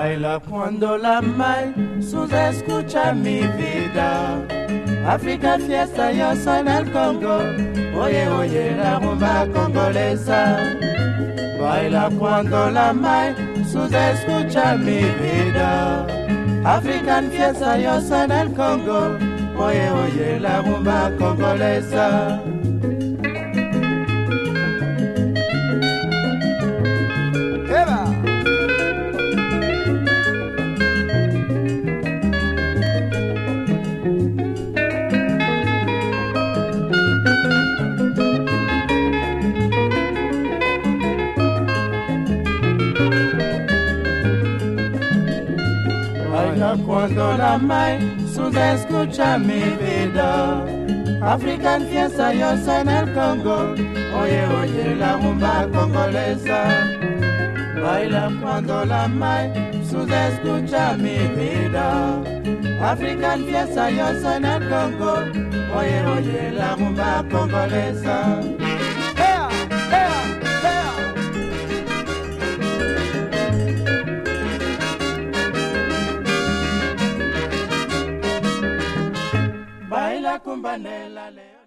Baila cuando la mai sus escucha mi vida. African fiesta, yo soy en el Congo. Oye, oye, la rumba congolesa. Baila cuando la mai sus escucha mi vida. African fiesta, yo soy en el Congo. Oye, oye, la rumba congolesa. Baila cuando la mai sus escucha mi vida. African fiesta, yo soy en el Congo. Oye, oye, la rumba congolesa. Baila cuando la mai sus escucha mi vida. African fiesta, yo soy en el Congo. Oye, oye, la rumba congolesa. Baila cumbanela.